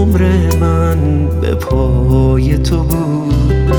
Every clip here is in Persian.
عمر من به پای تو بود،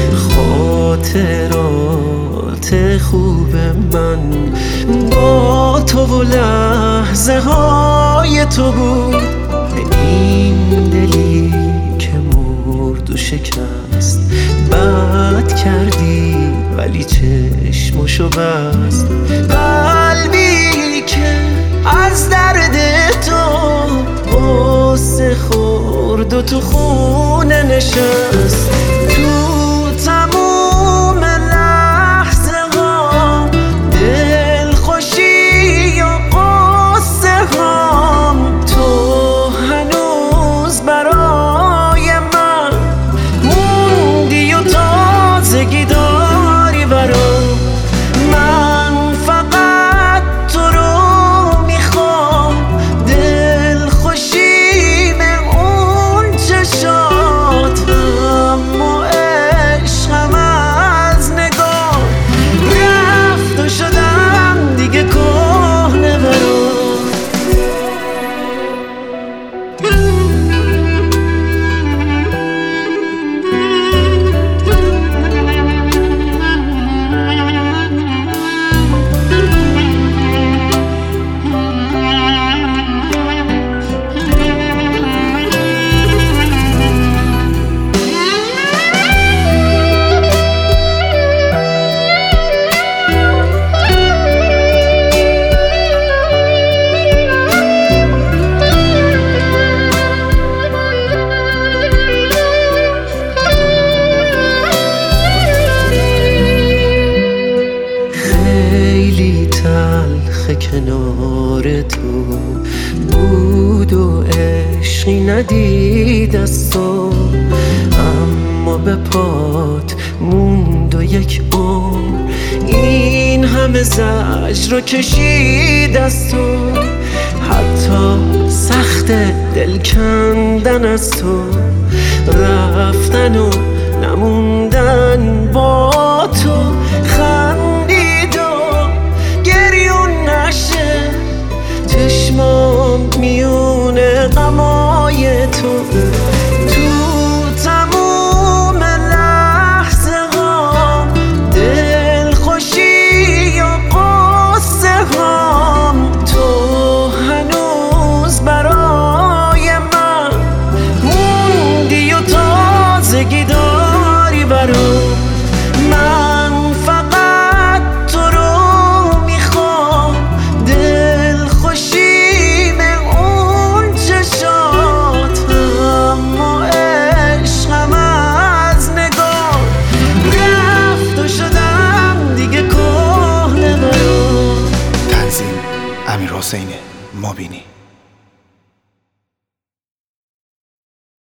خاطرات خوب من با تو و لحظه های تو بود. این دلی که مرد و شکست، بد کردی ولی چشمشو بست. قلبی که از درد تو غصه خورد و تو خونه نشست. تو تموم لحظه ها دلخوشی و غصه هام، تو هنوز برای من موندی و تازگی داری برام. من فقط تو رو میخوام، دلخوشی به اون چشاتم و عشقم از نگاه رفت و شدم دیگه کهنه برام. تلخ کنار تو بود و عشقی ندید از تو، اما به پات موند و یک عمر این همه زجر رو کشید از تو. حتی سخت دل کندن از تو، رفتن و نموندن با تو، خندید و گریون نشه چشمام میونه غمای تو.